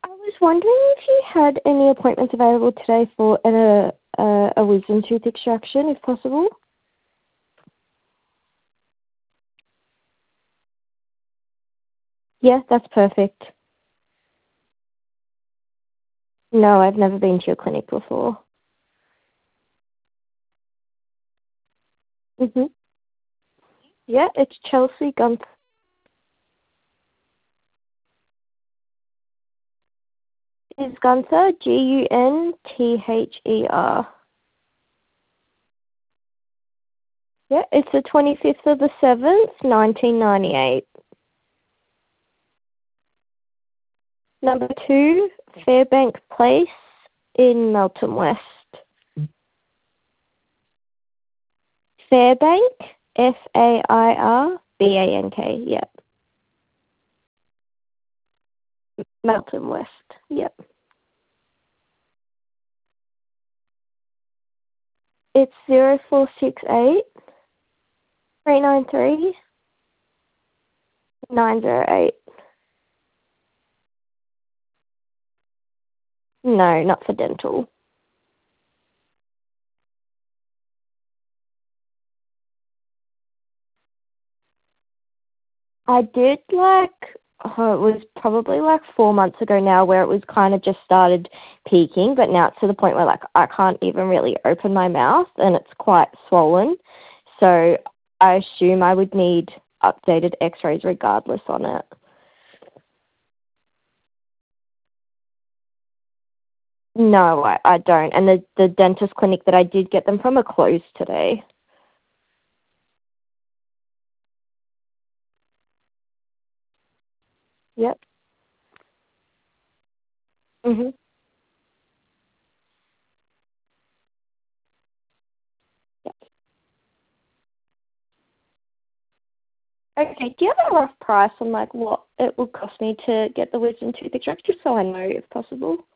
I was wondering if you had any appointments available today for a wisdom tooth extraction, if possible. Yeah, that's perfect. No, I've never been to your clinic before. Mhm. Yeah, it's Chelsea Gunther. Is Gunther Gunther? Yeah, it's the 25th of the 7th, 1998. Number 2, Fairbank Place in Melton West. Fairbank, Fairbank, yep. Melton West, yep. It's 0468 393 908. No, not for dental. I did it was probably 4 months ago now where it was kind of just started peaking, but now it's to the point where I can't even really open my mouth and it's quite swollen. So I assume I would need updated x-rays regardless on it. No, I don't. And the dentist clinic that I did get them from are closed today. Yep. Mhm. Yep. Okay. Do you have a rough price on what it would cost me to get the wisdom tooth extraction, just so I know if possible?